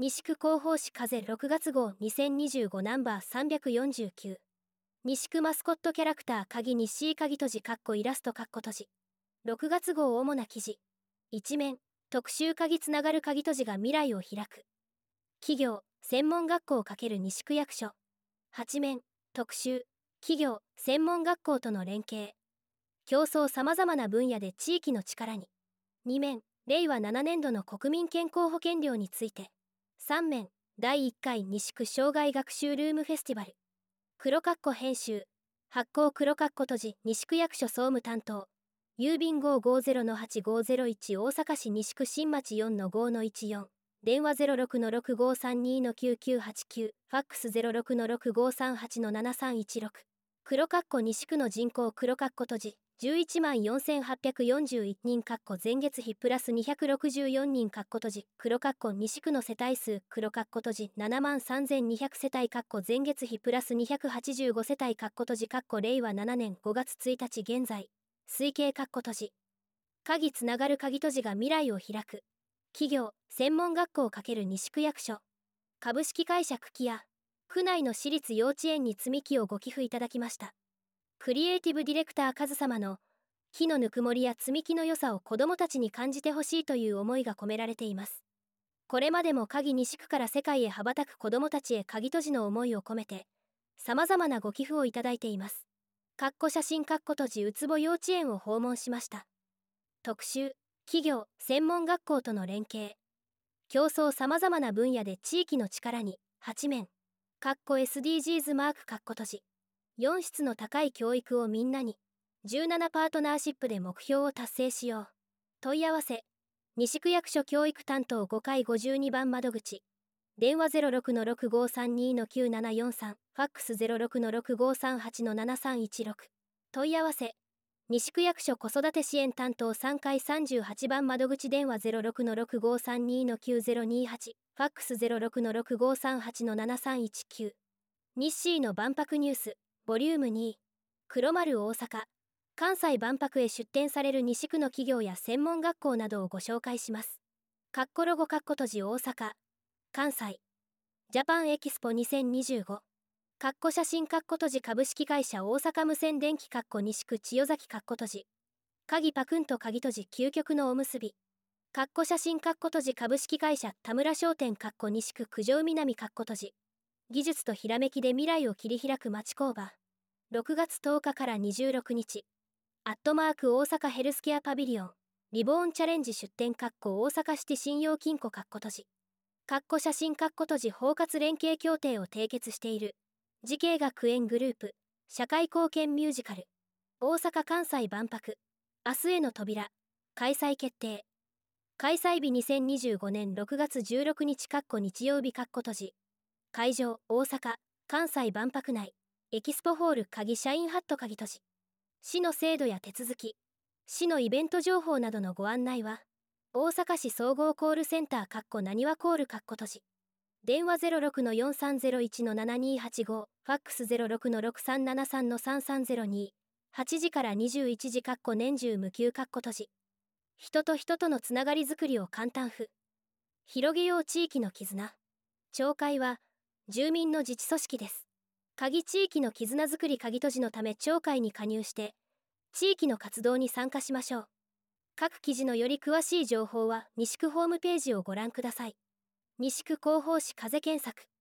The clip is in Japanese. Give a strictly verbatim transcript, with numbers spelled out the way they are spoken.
西区広報誌風ろくがつ号にせんにじゅうごナンバーさんびゃくよんじゅうきゅう。西区マスコットキャラクター鍵西井鍵閉じかっこイラストかっこ閉じ。ろくがつ号主な記事。一面、特集鍵つながる鍵閉じが未来を開く。企業、専門学校×西区役所。八面、特集、企業、専門学校との連携。競争様々な分野で地域の力に。二面、れいわななねんどの国民健康保険料について。三面、だいいっかい西区障害学習ルームフェスティバル。黒括弧編集。発行黒括弧閉じ西区役所総務担当。郵便号 ごーぜろのはちごーぜろいち 大阪市西区新町 よんのごのいちよん。電話 ゼロろくのろくごさんにのきゅうきゅうはちきゅう。ファックス ゼロろくのろくごさんはちのななさんいちろく。黒括弧西区の人口黒括弧閉じ。じゅういちまんよんせんはっぴゃくよんじゅういちにん括弧前月比プラスにひゃくろくじゅうよんにん括弧閉じ黒括弧西区の世帯数黒括弧閉じななまんさんぜんにひゃく世帯括弧前月比プラスにひゃくはちじゅうご世帯括弧閉じ括弧れいわななねんごがつついたち現在推計括弧閉じ鍵つながる鍵閉じが未来を開く企業専門学校×西区役所株式会社クキヤ区内の私立幼稚園に積み木をご寄付いただきました。クリエイティブディレクターカズ様の木のぬくもりや積み木の良さを子どもたちに感じてほしいという思いが込められています。これまでも鍵西区から世界へ羽ばたく子どもたちへ鍵閉じの思いを込めて様々なご寄付をいただいています。かっこ写真かっこ閉じうつぼ幼稚園を訪問しました。特集企業専門学校との連携競争様々な分野で地域の力にはち面かっこ エスディージーズ マークかっこ閉じよん質の高い教育をみんなにじゅうななパートナーシップで目標を達成しよう問い合わせ西区役所教育担当ごかいごじゅうにばん窓口電話 ゼロろくのろくごさんにのきゅうななよんさんファックス ゼロろくのろくごさんはちのななさんいちろく問い合わせ西区役所子育て支援担当さんかいさんじゅうはちばん窓口電話 ゼロろくのろくごさんにのきゅうぜろにはちファックス ゼロろくのろくごさんはちのななさんいちきゅう日誌の万博ニュースボリュームに黒丸大阪関西万博へ出展される西区の企業や専門学校などをご紹介します。かっこロゴかっこ閉じ大阪関西ジャパンエキスポにせんにじゅうごかっこ写真かっこ閉じ株式会社大阪無線電機かっこ西区千代崎かっこ閉じ鍵パクンと鍵閉じ究極のおむすびかっこ写真かっこ閉じ株式会社田村商店かっこ西区九条南かっこ閉じ技術とひらめきで未来を切り開く町工場ろくがつとおかからにじゅうろくにちアットマーク大阪ヘルスケアパビリオンリボーンチャレンジ出展かっこ大阪シティ信用金庫かっこ閉じかっこ写真かっこ閉じ包括連携協定を締結している慈恵学園グループ社会貢献ミュージカル大阪・関西万博明日への扉開催決定開催日にせんにじゅうごねんろくがつじゅうろくにちかっこ日曜日かっこ閉じ会場大阪・関西万博内エキスポホール鍵社員ハット鍵閉じ市の制度や手続き市のイベント情報などのご案内は大阪市総合コールセンターかっこなにわコールかっこ閉じ電話 ゼロろくのよんさんゼロいちのななにはちごファックス ゼロろくのろくさんななさんのさんさんゼロにはちじからにじゅういちじかっこ年中無休かっこ閉じ人と人とのつながりづくりを簡単譜広げよう地域の絆町会は住民の自治組織です鍵地域の絆づくり鍵閉じのため町会に加入して地域の活動に参加しましょう各記事のより詳しい情報は西区ホームページをご覧ください西区広報誌風検索